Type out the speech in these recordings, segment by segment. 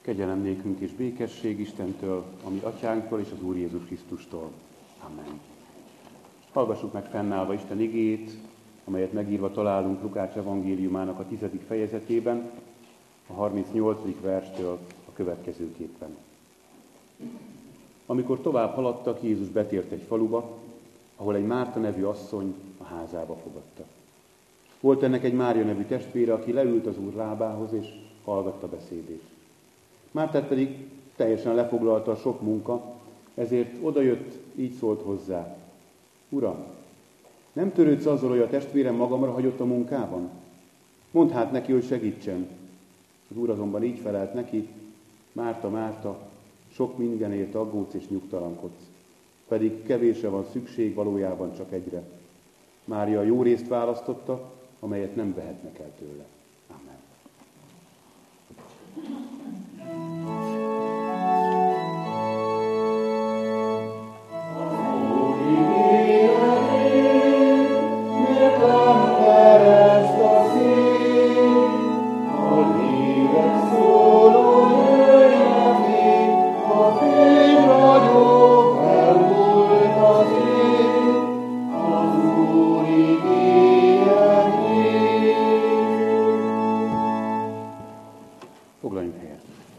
Kegyelem nékünk és békesség Istentől, a mi atyánktól és az Úr Jézus Krisztustól. Amen. Hallgassuk meg fennállva Isten igéjét, amelyet megírva találunk Lukács evangéliumának a 10. fejezetében, a 38. verstől a következőképpen. Amikor tovább haladtak, Jézus betért egy faluba, ahol egy Márta nevű asszony a házába fogadta. Volt ennek egy Mária nevű testvére, aki leült az Úr lábához és hallgatta beszédét. Mártát pedig teljesen lefoglalta a sok munka, ezért odajött, így szólt hozzá: Uram, nem törődsz azzal, hogy a testvérem magamra hagyott a munkában? Mondd hát neki, hogy segítsen. Az Úr azonban így felelt neki: Márta, Márta, sok mindenért aggódsz és nyugtalankodsz, pedig kevésre van szükség, valójában csak egyre. Mária a jó részt választotta, amelyet nem vehetnek el tőle. Amen. Foglaljunk helyet.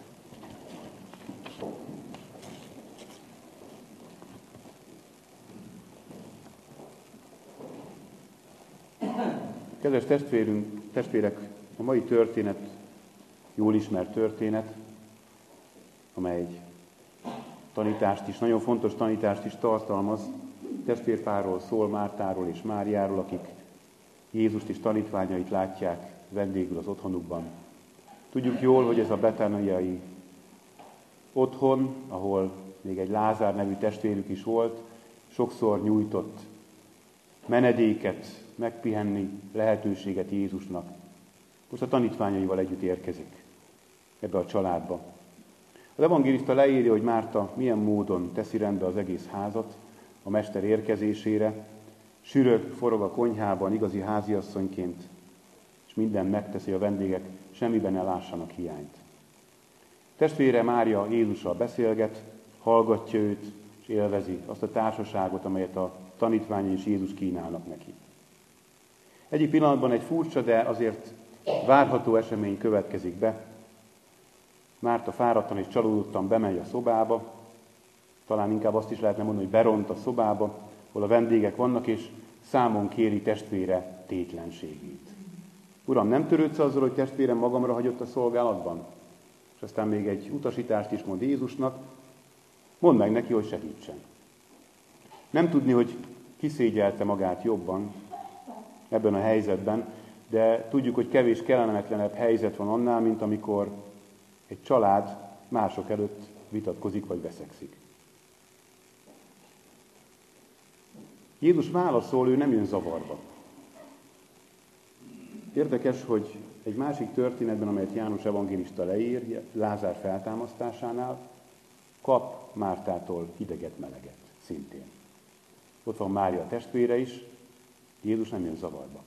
Kedves testvérek, a mai történet jól ismert történet, amely egy tanítást is, nagyon fontos tanítást is tartalmaz. Testvérpárról szól, Mártáról és Máriáról, akik Jézust és tanítványait látják vendégül az otthonukban. Tudjuk jól, hogy ez a betániai otthon, ahol még egy Lázár nevű testvérük is volt, sokszor nyújtott menedéket, megpihenni lehetőséget Jézusnak. Most a tanítványaival együtt érkezik ebbe a családba. Az evangélista leírja, hogy Márta milyen módon teszi rendbe az egész házat a mester érkezésére, sürög, forog a konyhában igazi háziasszonyként, és mindent megteszi, a vendégek semmiben ne lássanak hiányt. Testvére Mária Jézussal beszélget, hallgatja őt, és élvezi azt a társaságot, amelyet a tanítványai és Jézus kínálnak neki. Egyik pillanatban egy furcsa, de azért várható esemény következik be. Márta fáradtan és csalódottan bemegy a szobába, talán inkább azt is lehetne mondani, hogy beront a szobába, ahol a vendégek vannak, és számon kéri testvére tétlenségét. Uram, nem törődsz azzal, hogy testvérem magamra hagyott a szolgálatban? És aztán még egy utasítást is mond Jézusnak: mondd meg neki, hogy segítsen. Nem tudni, hogy kiszégyelte magát jobban ebben a helyzetben, de tudjuk, hogy kevés kellemetlenebb helyzet van annál, mint amikor egy család mások előtt vitatkozik vagy veszekszik. Jézus válaszol, ő nem jön zavarba. Érdekes, hogy egy másik történetben, amelyet János evangélista leír, Lázár feltámasztásánál, kap Mártától hideget-meleget szintén. Ott van Mária testvére is, Jézus nem jön zavarba.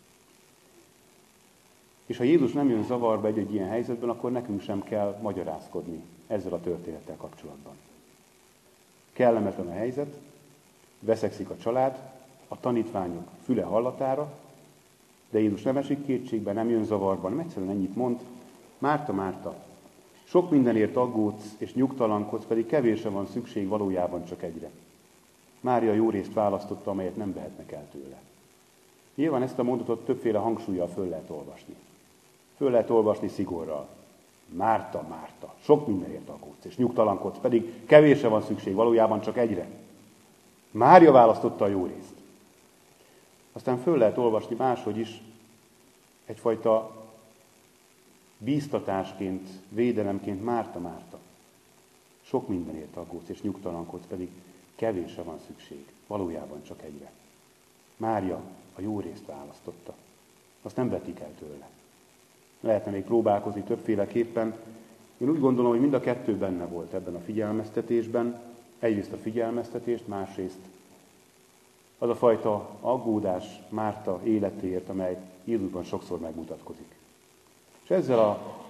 És ha Jézus nem jön zavarba egy ilyen helyzetben, akkor nekünk sem kell magyarázkodni ezzel a történettel kapcsolatban. Kellemetlen a helyzet, veszekszik a család, a tanítványok füle hallatára, de Jézus nem esik kétségbe, nem jön zavarba, nem egyszerűen ennyit mond: Márta, Márta, sok mindenért aggódsz és nyugtalankodsz, pedig kevésre van szükség, valójában csak egyre. Mária jó részt választotta, amelyet nem vehetnek el tőle. Nyilván ezt a mondatot többféle hangsúllyal föl lehet olvasni. Föl lehet olvasni szigorral. Márta, Márta, sok mindenért aggódsz és nyugtalankodsz, pedig kevésre van szükség, valójában csak egyre. Mária választotta a jó részt. Aztán föl lehet olvasni máshogy is, egyfajta bíztatásként, védelemként: Márta, Márta, sok mindenért aggódsz és nyugtalankodsz, pedig kevésre van szükség, valójában csak egyre. Mária a jó részt választotta, azt nem vetik el tőle. Lehetne még próbálkozni többféleképpen. Én úgy gondolom, hogy mind a kettő benne volt ebben a figyelmeztetésben. Egyrészt a figyelmeztetést, másrészt az a fajta aggódás Márta életéért, amely Jézusban sokszor megmutatkozik. És ezzel a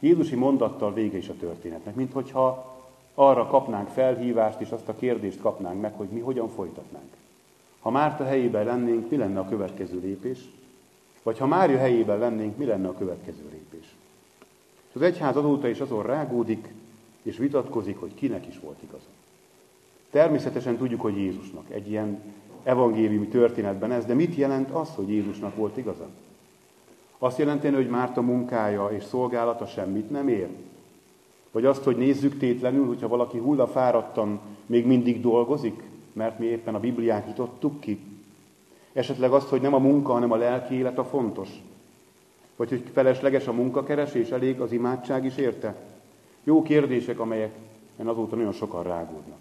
Jézusi mondattal vége is a történetnek, mint hogyha arra kapnánk felhívást, és azt a kérdést kapnánk meg, hogy mi hogyan folytatnánk. Ha Márta helyében lennénk, mi lenne a következő lépés? Vagy ha Mária helyében lennénk, mi lenne a következő lépés? És az egyház azóta is azon rágódik, és vitatkozik, hogy kinek is volt igaza. Természetesen tudjuk, hogy Jézusnak. Egy ilyen evangéliumi történetben ez, de mit jelent az, hogy Jézusnak volt igaza? Azt jelenteni, hogy Márta munkája és szolgálata semmit nem ér? Vagy azt, hogy nézzük tétlenül, hogyha valaki hullafáradtan még mindig dolgozik, mert mi éppen a Bibliát nyitottuk ki? Esetleg azt, hogy nem a munka, hanem a lelki élet a fontos? Vagy hogy felesleges a munkakeresés, elég az imádság is érte? Jó kérdések, amelyeken azóta nagyon sokan rágódnak.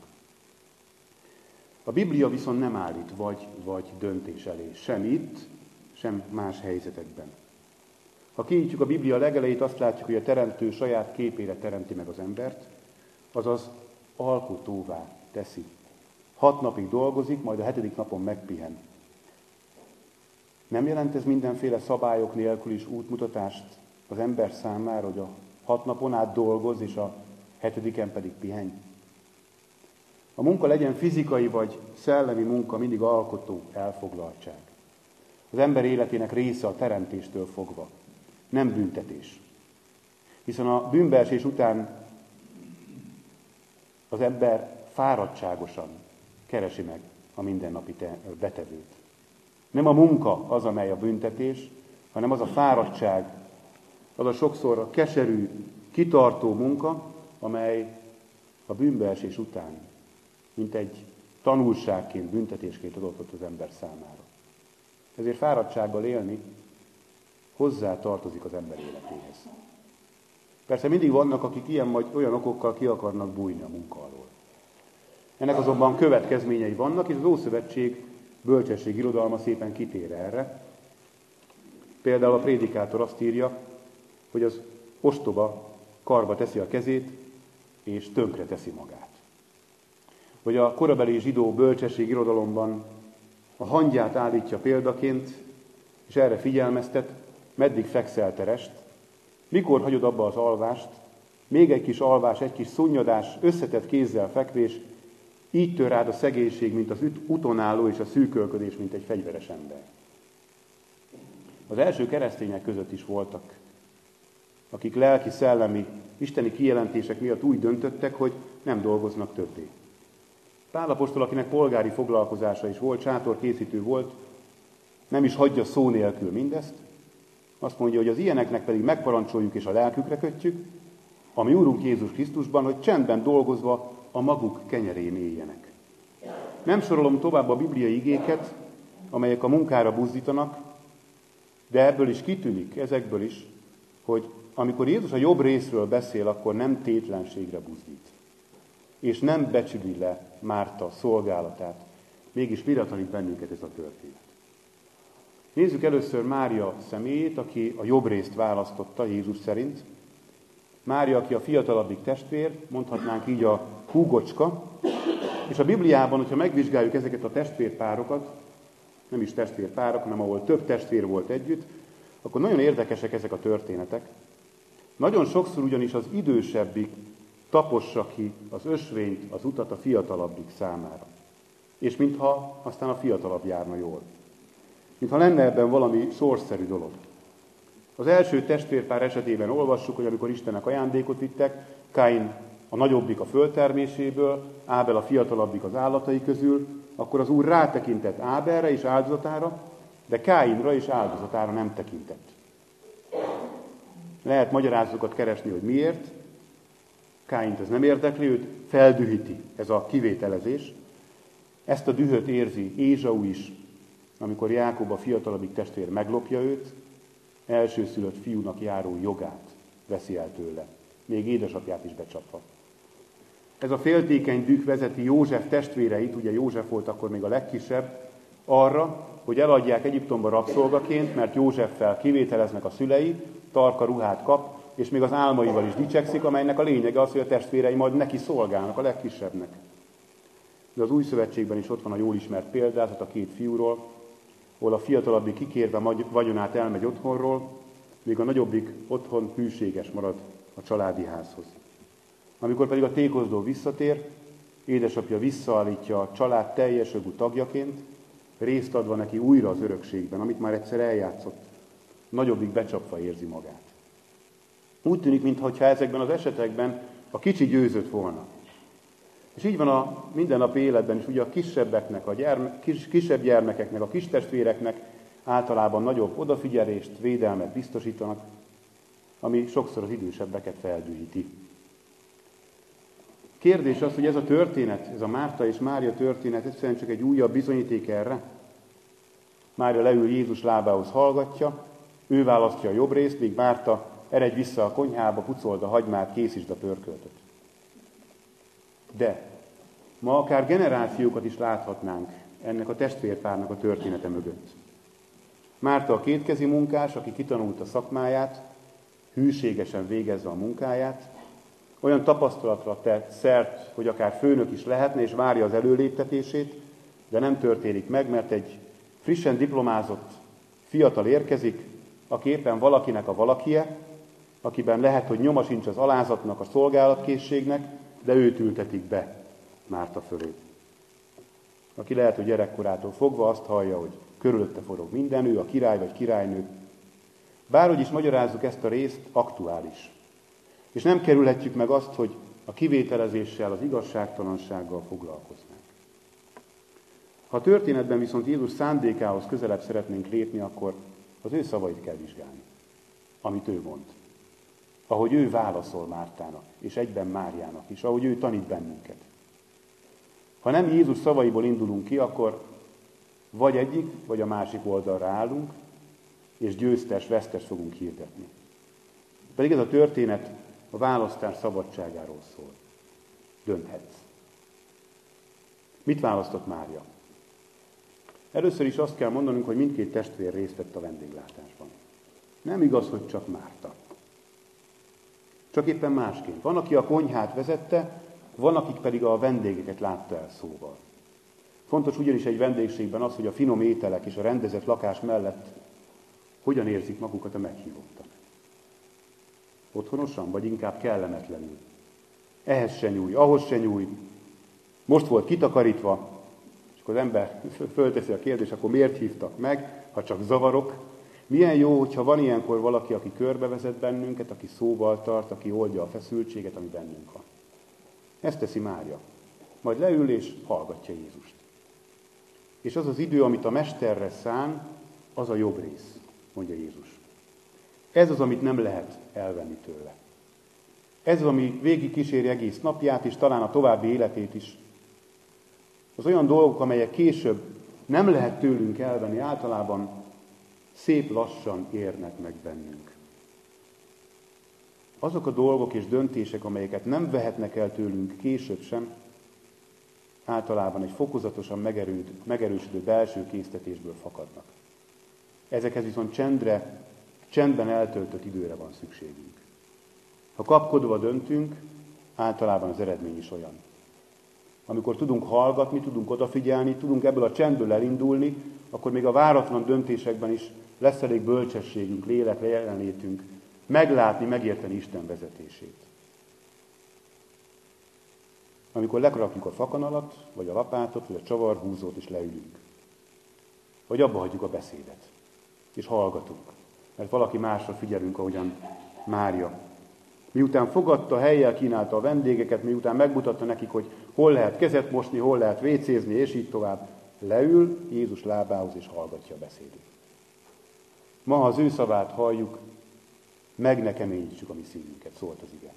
A Biblia viszont nem állít vagy döntés elé, sem itt, sem más helyzetekben. Ha kinyitjuk a Biblia legelejét, azt látjuk, hogy a teremtő saját képére teremti meg az embert, azaz alkotóvá teszi. 6 napig dolgozik, majd a 7. napon megpihen. Nem jelent ez mindenféle szabályok nélkül is útmutatást az ember számára, hogy a 6 napon át dolgoz, és a 7-en pedig pihenj? A munka legyen fizikai vagy szellemi munka, mindig alkotó elfoglaltság. Az ember életének része a teremtéstől fogva, nem büntetés. Hiszen a bűnbeesés után az ember fáradtságosan keresi meg a mindennapi betevőt. Nem a munka az, amely a büntetés, hanem az a fáradtság, az a sokszor a keserű, kitartó munka, amely a bűnbeesés után, mint egy tanulságként, büntetésként adott ott az ember számára. Ezért fáradtsággal élni hozzá tartozik az ember életéhez. Persze mindig vannak, akik ilyen vagy olyan okokkal ki akarnak bújni a munka alól. Ennek azonban következményei vannak, és az Ószövetség bölcsesség irodalma szépen kitér erre. Például a prédikátor azt írja, hogy az ostoba karba teszi a kezét, és tönkre teszi magát. Vagy a korabeli zsidó bölcsesség irodalomban a hangyát állítja példaként, és erre figyelmeztet, meddig fekszel te rest, mikor hagyod abba az alvást, még egy kis alvás, egy kis szunnyadás, összetett kézzel fekvés, így tör rád a szegénység, mint az úton álló, és a szűkölködés, mint egy fegyveres ember. Az első keresztények között is voltak, akik lelki, szellemi, isteni kijelentések miatt úgy döntöttek, hogy nem dolgoznak többé. Pál apostol, akinek polgári foglalkozása is volt, sátorkészítő volt, nem is hagyja szó nélkül mindezt. Azt mondja, hogy az ilyeneknek pedig megparancsoljuk és a lelkükre kötjük, ami Úrunk Jézus Krisztusban, hogy csendben dolgozva a maguk kenyerén éljenek. Nem sorolom tovább a bibliai igéket, amelyek a munkára buzdítanak, de ebből is kitűnik, ezekből is, hogy amikor Jézus a jobb részről beszél, akkor nem tétlenségre buzdít. És nem becsüli le Márta szolgálatát. Mégis mire tanít bennünket ez a történet? Nézzük először Mária személyét, aki a jobb részt választotta Jézus szerint. Mária, aki a fiatalabbik testvér, mondhatnánk így a húgocska, és a Bibliában, hogyha megvizsgáljuk ezeket a testvérpárokat, nem is testvérpárok, hanem ahol több testvér volt együtt, akkor nagyon érdekesek ezek a történetek. Nagyon sokszor ugyanis az idősebbik tapossa ki az ösvényt, az utat a fiatalabbik számára. És mintha aztán a fiatalabb járna jól. Mintha lenne ebben valami sorszerű dolog. Az első testvérpár esetében olvassuk, hogy amikor Istennek ajándékot vittek, Káin a nagyobbik a földterméséből, Ábel a fiatalabbik az állatai közül, akkor az Úr rátekintett Ábelre és áldozatára, de Káinra és áldozatára nem tekintett. Lehet magyarázatokat keresni, hogy miért. Káint ez nem érdekli, őt feldühíti ez a kivételezés. Ezt a dühöt érzi Ézsau is, amikor Jákob a fiatalabbik testvér meglopja őt, elsőszülött fiúnak járó jogát veszi el tőle, még édesapját is becsapva. Ez a féltékeny düh vezeti József testvéreit, ugye József volt akkor még a legkisebb, arra, hogy eladják Egyiptomba rabszolgaként, mert Józseffel kivételeznek a szülei, tarka ruhát kap, és még az álmaival is dicsekszik, amelynek a lényege az, hogy a testvérei majd neki szolgálnak, a legkisebbnek. De az Új Szövetségben is ott van a jól ismert példázat a két fiúról, ahol a fiatalabbik kikérve vagyonát elmegy otthonról, míg a nagyobbik otthon hűséges marad a családi házhoz. Amikor pedig a tékozló visszatér, édesapja visszaállítja a család teljes jogú tagjaként, részt adva neki újra az örökségben, amit már egyszer eljátszott, nagyobbig becsapva érzi magát. Úgy tűnik, mintha ezekben az esetekben a kicsi győzött volna. És így van a mindennapi életben is, ugye a kisebbeknek, kisebb gyermekeknek, a kistestvéreknek általában nagyobb odafigyelést, védelmet biztosítanak, ami sokszor az idősebbeket feldühíti. Kérdés az, hogy ez a történet, ez a Márta és Mária történet egyszerűen csak egy újabb bizonyíték erre. Mária leül Jézus lábához, hallgatja, ő választja a jobb részt, míg Márta eredj vissza a konyhába, pucold a hagymát, készítsd a pörköltöt. De ma akár generációkat is láthatnánk ennek a testvérpárnak a története mögött. Márta a kétkezi munkás, aki kitanulta szakmáját, hűségesen végezve a munkáját, olyan tapasztalatra tett szert, hogy akár főnök is lehetne, és várja az előléptetését, de nem történik meg, mert egy frissen diplomázott fiatal érkezik, aki éppen valakinek a valakie, akiben lehet, hogy nyoma sincs az alázatnak, a szolgálatkészségnek, de őt ültetik be Márta fölé. Aki lehet, hogy gyerekkorától fogva azt hallja, hogy körülötte forog minden, ő a király vagy királynő. Bárhogy is magyarázzuk ezt a részt, aktuális. És nem kerülhetjük meg azt, hogy a kivételezéssel, az igazságtalansággal foglalkoznánk. Ha a történetben viszont Jézus szándékához közelebb szeretnénk lépni, akkor az ő szavait kell vizsgálni, amit ő mond. Ahogy ő válaszol Mártának, és egyben Máriának is, ahogy ő tanít bennünket. Ha nem Jézus szavaiból indulunk ki, akkor vagy egyik, vagy a másik oldalra állunk, és győztes, vesztes fogunk hirdetni. Pedig ez a történet a választás szabadságáról szól. Dönthetsz. Mit választott Mária? Először is azt kell mondanunk, hogy mindkét testvér részt vett a vendéglátásban. Nem igaz, hogy csak Márta. Csak éppen másként. Van, aki a konyhát vezette, van, akik pedig a vendégeket látta el szóval. Fontos ugyanis egy vendégségben az, hogy a finom ételek és a rendezett lakás mellett hogyan érzik magukat a meghívottak. Otthonosan, vagy inkább kellemetlenül. Ehhez se nyúj, ahhoz se nyúj. Most volt kitakarítva, és akkor az ember fölteszi a kérdést, akkor miért hívtak meg, ha csak zavarok. Milyen jó, hogyha van ilyenkor valaki, aki körbevezet bennünket, aki szóval tart, aki oldja a feszültséget, ami bennünk van. Ezt teszi Mária. Majd leül és hallgatja Jézust. És az az idő, amit a mesterre szán, az a jobb rész, mondja Jézus. Ez az, amit nem lehet elvenni tőle. Ez az, ami végig kíséri egész napját, és talán a további életét is. Az olyan dolgok, amelyek később nem lehet tőlünk elvenni, általában szép lassan érnek meg bennünk. Azok a dolgok és döntések, amelyeket nem vehetnek el tőlünk később sem, általában egy fokozatosan megerősödő belső késztetésből fakadnak. Ezekhez viszont csendben eltöltött időre van szükségünk. Ha kapkodva döntünk, általában az eredmény is olyan. Amikor tudunk hallgatni, tudunk odafigyelni, tudunk ebből a csendből elindulni, akkor még a váratlan döntésekben is lesz elég bölcsességünk, lélekre jelenlétünk, meglátni, megérteni Isten vezetését. Amikor lekrakjuk a fakanalat, vagy a lapátot, vagy a csavarhúzót, és leülünk. Vagy abba hagyjuk a beszédet, és hallgatunk. Mert valaki másra figyelünk, ahogyan Mária. Miután fogadta, helyjel kínálta a vendégeket, miután megmutatta nekik, hogy hol lehet kezet mosni, hol lehet vécézni, és így tovább, leül Jézus lábához, és hallgatja a beszédét. Ma, ha az ő szavát halljuk, meg ne keményítsük a mi szívünket, szólt az ige.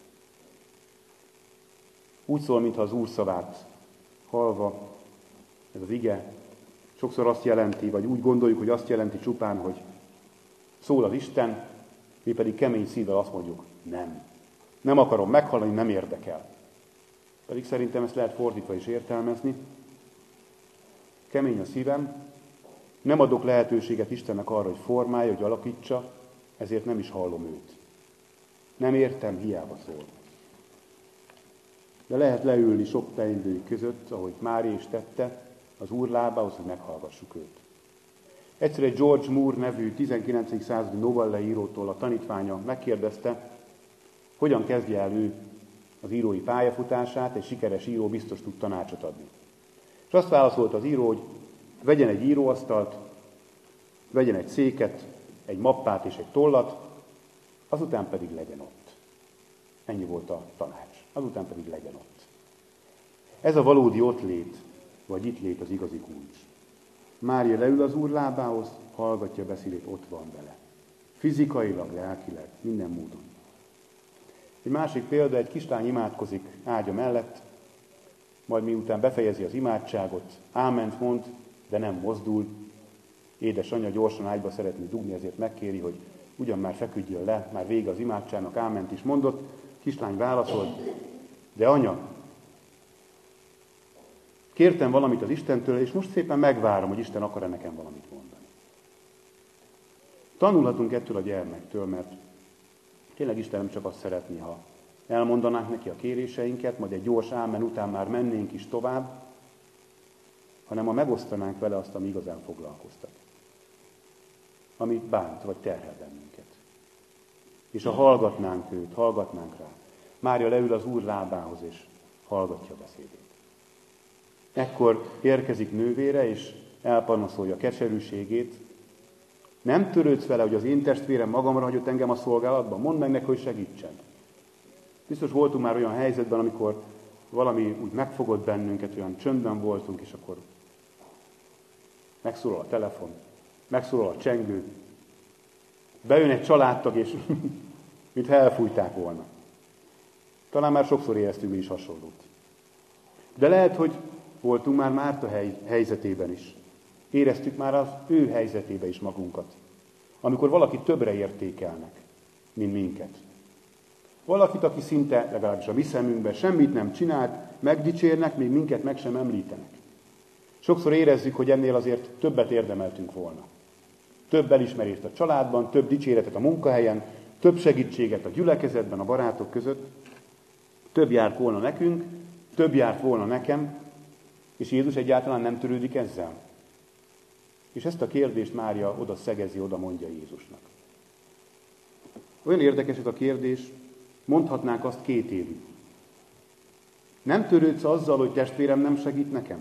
Úgy szól, mintha az Úr szavát hallva, ez az ige sokszor azt jelenti, vagy úgy gondoljuk, hogy azt jelenti csupán, hogy szól az Isten, mi pedig kemény szívvel azt mondjuk, nem. Nem akarom meghallani, nem érdekel. Pedig szerintem ezt lehet fordítva is értelmezni. Kemény a szívem, nem adok lehetőséget Istennek arra, hogy formálja, hogy alakítsa, ezért nem is hallom őt. Nem értem, hiába szól. De lehet leülni sok teendői között, ahogy Mária is tette, az Úr lábához, hogy meghallgassuk őt. Egyszer egy George Moore nevű 19. századi novellaírótól a tanítványa megkérdezte, Hogyan kezdje el ő az írói pályafutását, egy sikeres író biztos tud tanácsot adni. És azt válaszolta az író, hogy vegyen egy íróasztalt, vegyen egy széket, egy mappát és egy tollat, azután pedig legyen ott. Ennyi volt a tanács. Azután pedig legyen ott. Ez a valódi ottlét, vagy itt lét az igazi kulcs. Mária leül az Úr lábához, hallgatja a beszédét, ott van vele. Fizikailag, lelkileg, minden módon. Egy másik példa, egy kislány imádkozik ágya mellett, majd miután befejezi az imádságot, áment mond, de nem mozdul. Édesanyja gyorsan ágyba szeretné dugni, ezért megkéri, hogy ugyan már feküdjön le, már vége az imádságnak, áment is mondott. Kislány válaszolt, de anya, kértem valamit az Istentől, és most szépen megvárom, hogy Isten akar-e nekem valamit mondani. Tanulhatunk ettől a gyermektől, mert tényleg Isten nem csak azt szeretné, ha elmondanánk neki a kéréseinket, majd egy gyors ámen után már mennénk is tovább, hanem ha megosztanánk vele azt, ami igazán foglalkoztat. Ami bánt, vagy terhel bennünket. És ha hallgatnánk őt, hallgatnánk rá. Mária leül az Úr lábához, és hallgatja a beszédét. Ekkor érkezik nővére, és elpanaszolja a keserűségét. Nem törődsz vele, hogy az én testvérem magamra hagyott engem a szolgálatban? Mondd meg neki, hogy segítsen. Biztos voltunk már olyan helyzetben, amikor valami úgy megfogott bennünket, olyan csöndben voltunk, és akkor megszólal a telefon, megszólal a csengő, bejön egy családtag, és mintha elfújták volna. Talán már sokszor éreztünk mi is hasonlót. De lehet, hogy voltunk már Márta helyzetében is. Éreztük már az ő helyzetébe is magunkat. Amikor valaki többre értékelnek, mint minket. Valakit, aki szinte, legalábbis a mi szemünkben semmit nem csinált, megdicsérnek, még minket meg sem említenek. Sokszor érezzük, hogy ennél azért többet érdemeltünk volna. Több elismerést a családban, több dicséretet a munkahelyen, több segítséget a gyülekezetben, a barátok között. Több járt volna nekünk, több járt volna nekem, és Jézus egyáltalán nem törődik ezzel. És ezt a kérdést Mária oda szegezi, oda mondja Jézusnak. Olyan érdekes ez a kérdés, mondhatnánk azt kétélű. Nem törődsz azzal, hogy testvérem nem segít nekem?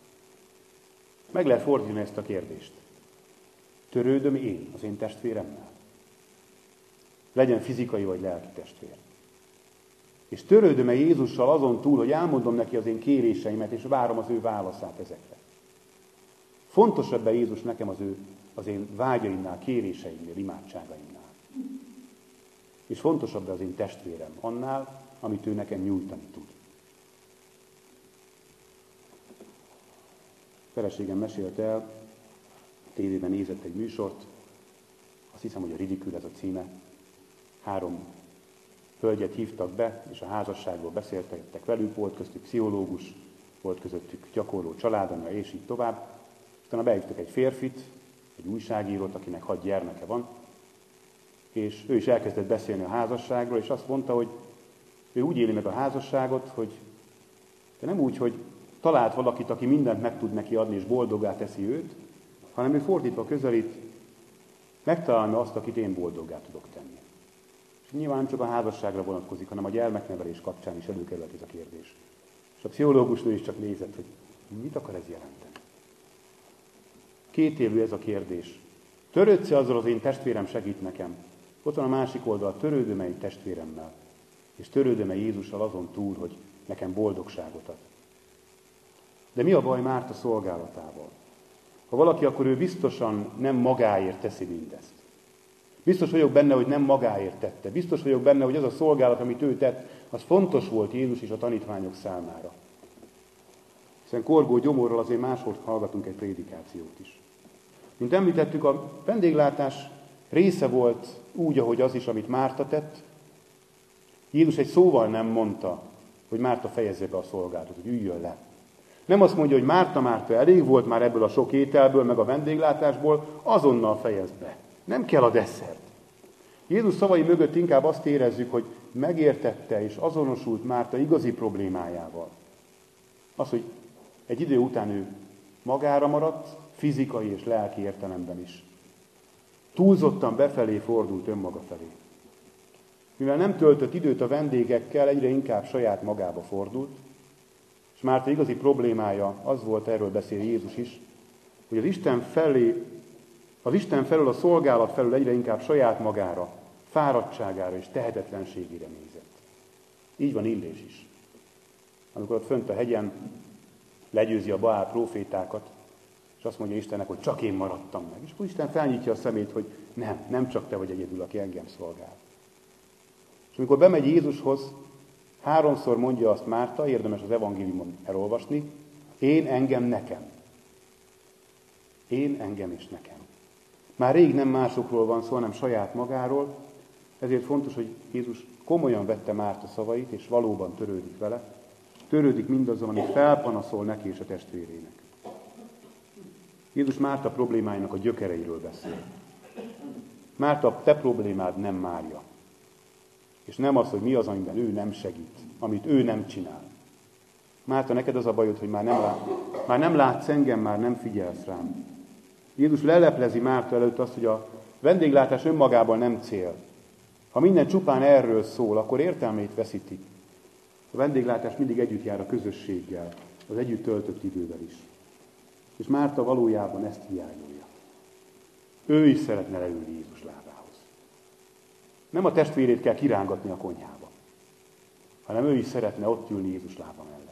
Meg lehet fordítani ezt a kérdést. Törődöm én az én testvéremmel? Legyen fizikai vagy lelki testvér. És törődöm-e Jézussal azon túl, hogy elmondom neki az én kéréseimet, és várom az ő válaszát ezekre? Fontosabb-e Jézus nekem az én vágyaimnál, kéréseimnél, imádságaimnál? És fontosabb-e az én testvérem annál, amit ő nekem nyújtani tud? Feleségem mesélte el, tévében nézett egy műsort, azt hiszem, hogy a Ridikül ez a címe. 3 hölgyet hívtak be, és a házasságról beszéltek velük, volt köztük pszichológus, volt közöttük gyakorló családanya, és így tovább. Utána behívtak egy férfit, egy újságírót, akinek 6 gyermeke van, és ő is elkezdett beszélni a házasságról, és azt mondta, hogy ő úgy éli meg a házasságot, hogy de nem úgy, hogy talált valakit, aki mindent meg tud neki adni, és boldoggá teszi őt, hanem ő fordítva közelít, megtalálni azt, akit én boldoggá tudok tenni. És nyilván nem csak a házasságra vonatkozik, hanem a gyermeknevelés kapcsán is előkerült ez a kérdés. És a pszichológusnő is csak nézett, hogy mit akar ez jelenteni. Kétélű ez a kérdés. Törődsz-e azzal, az én testvérem segít nekem? Ott van a másik oldal, törődöm-e egy testvéremmel? És törődöm-e Jézussal azon túl, hogy nekem boldogságot ad? De mi a baj Márta szolgálatával? Ha valaki, akkor ő biztosan nem magáért teszi mindezt. Biztos vagyok benne, hogy nem magáért tette. Biztos vagyok benne, hogy az a szolgálat, amit ő tett, az fontos volt Jézus és a tanítványok számára. Hiszen Korgó gyomorról azért máshol hallgatunk egy prédikációt is. Mint említettük, a vendéglátás része volt úgy, ahogy az is, amit Márta tett. Jézus egy szóval nem mondta, hogy Márta fejezze be a szolgálatot, hogy üljön le. Nem azt mondja, hogy Márta, elég volt már ebből a sok ételből, meg a vendéglátásból, azonnal fejezd be. Nem kell a desszert. Jézus szavai mögött inkább azt érezzük, hogy megértette és azonosult Márta igazi problémájával. Az, hogy egy idő után ő magára maradt, fizikai és lelki értelemben is. Túlzottan befelé fordult önmaga felé. mivel nem töltött időt a vendégekkel, egyre inkább saját magába fordult, és Márta igazi problémája az volt, erről beszél Jézus is, hogy az Isten felől, a szolgálat felől egyre inkább saját magára, fáradtságára és tehetetlenségére nézett. Így van Illés is. Amikor ott fönt a hegyen legyőzi a Baál prófétákat, és azt mondja Istennek, hogy csak én maradtam meg. És akkor Isten felnyitja a szemét, hogy nem csak te vagy egyedül, aki engem szolgál. És amikor bemegy Jézushoz, 3-szor mondja azt Márta, érdemes az evangéliumon elolvasni, én, engem, nekem. Én, engem és nekem. Már rég nem másokról van szó, hanem saját magáról, ezért fontos, hogy Jézus komolyan vette Márta szavait, és valóban törődik vele, törődik mindazzal, amit felpanaszol neki és a testvérének. Jézus Márta problémáinak a gyökereiről beszél. Márta, te problémád nem Mária. És nem az, hogy mi az, amiben ő nem segít, amit ő nem csinál. Márta, neked az a bajod, hogy már nem látsz engem, már nem figyelsz rám. Jézus leleplezi Márta előtt azt, hogy a vendéglátás önmagában nem cél. Ha minden csupán erről szól, akkor értelmét veszíti. A vendéglátás mindig együtt jár a közösséggel, az együtt töltött idővel is. És Márta valójában ezt hiányolja. Ő is szeretne leülni Jézus lábához. Nem a testvérét kell kirángatni a konyhába, hanem ő is szeretne ott ülni Jézus lába mellett.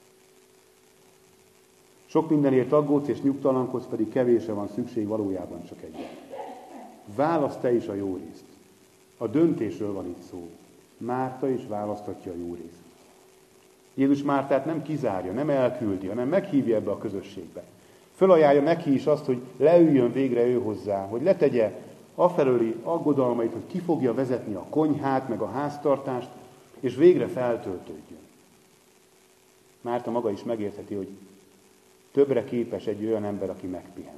Sok mindenért aggódsz és nyugtalankodsz, pedig kevésre van szükség, valójában csak egyre. Válaszd te is a jó részt. A döntésről van itt szó. Márta is választhatja a jó részt. Jézus Mártát nem kizárja, nem elküldi, hanem meghívja ebbe a közösségbe. Fölajánlja neki is azt, hogy leüljön végre ő hozzá, hogy letegye afelőli aggodalmait, hogy ki fogja vezetni a konyhát, meg a háztartást, és végre feltöltődjön. Márta maga is megértheti, hogy többre képes egy olyan ember, aki megpihent.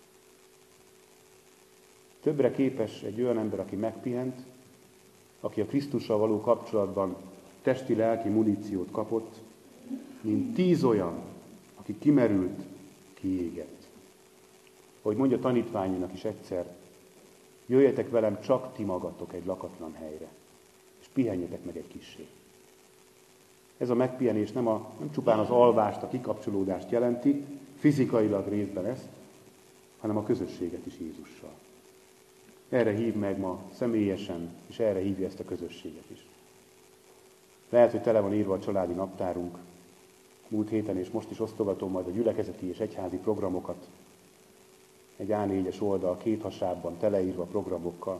Többre képes egy olyan ember, aki megpihent, aki a Krisztussal való kapcsolatban testi-lelki muníciót kapott, mint 10 olyan, aki kimerült, kiégett. Hogy mondja tanítványainak is egyszer, jöjjetek velem csak ti magatok egy lakatlan helyre, és pihenjetek meg egy kissé. Ez a megpihenés nem csupán az alvást, a kikapcsolódást jelenti, fizikailag részben ezt, hanem a közösséget is Jézussal. Erre hív meg ma személyesen, és erre hívja ezt a közösséget is. Lehet, hogy tele van írva a családi naptárunk, múlt héten és most is osztogatom majd a gyülekezeti és egyházi programokat. Egy A4-es oldal, 2 hasábban teleírva programokkal.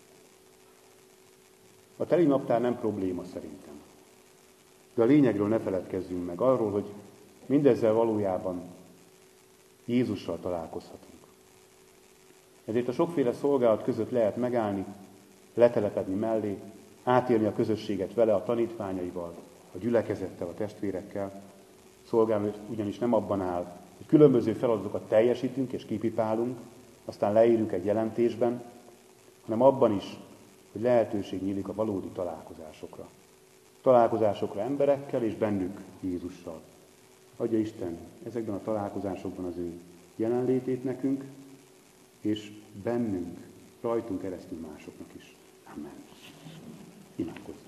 A teli naptár nem probléma szerintem. De a lényegről ne feledkezzünk meg, arról, hogy mindezzel valójában Jézussal találkozhatunk. Ezért a sokféle szolgálat között lehet megállni, letelepedni mellé, átélni a közösséget vele, a tanítványaival, a gyülekezettel, a testvérekkel. Szolgálni ugyanis nem abban áll, hogy különböző feladatokat teljesítünk és kipipálunk, aztán leírjuk egy jelentésben, hanem abban is, hogy lehetőség nyílik a valódi találkozásokra. Találkozásokra emberekkel és bennük Jézussal. Adja Isten ezekben a találkozásokban az ő jelenlétét nekünk, és bennünk, rajtunk keresztül másoknak is. Amen. Imádkozzunk.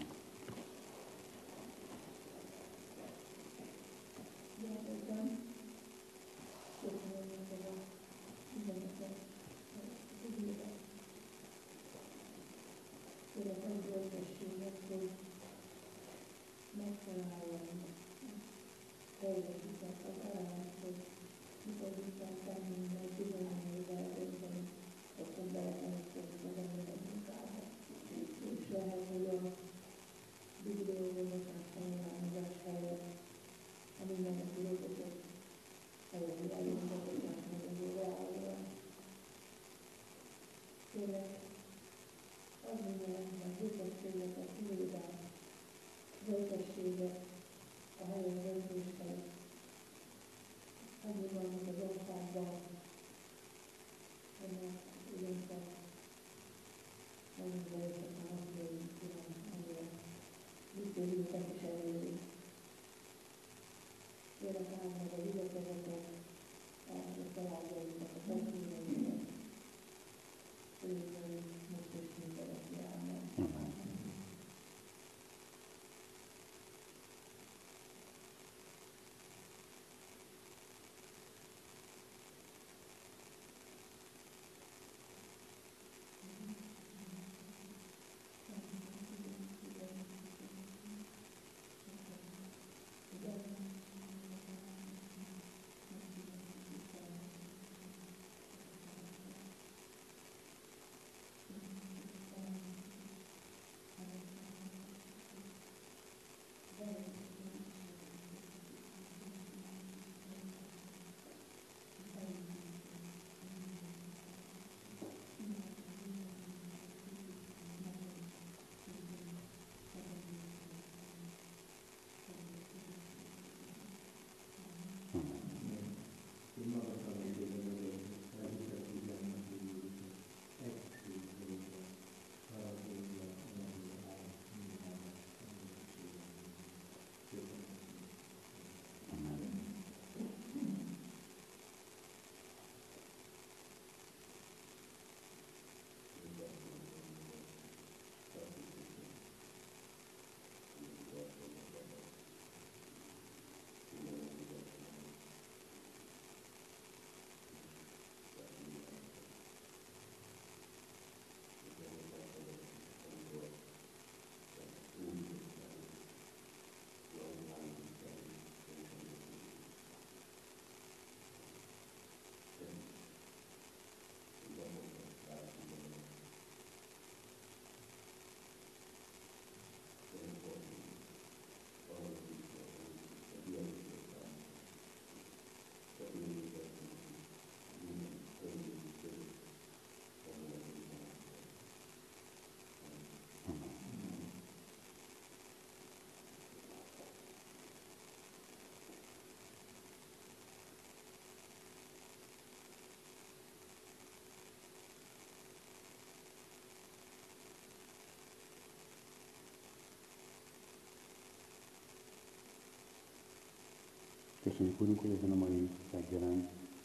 Köszönjük, Urunk, hogy ezen a mai reggelen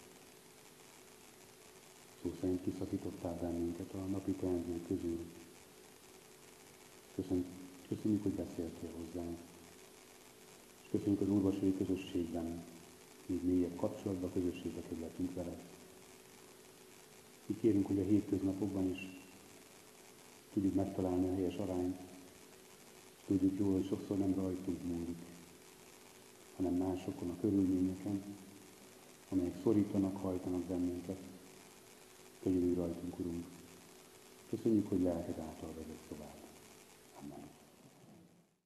szó szerint kiszakítottál bennünket a napi teendők közül. Köszönjük, hogy beszéltél hozzánk. És köszönjük az olvasói közösségben, még mélyebb kapcsolatban, közösségbe kerülhetünk veled. Mi kérünk, hogy a hétköznapokban is tudjuk megtalálni a helyes arányt. Tudjuk jól, hogy sokszor nem rajtunk múlik, hanem másokon, a körülményeken, amelyek szorítanak, hajtanak bennünket. Könyörülj rajtunk, Urunk. Köszönjük, hogy lelked által vezet tovább.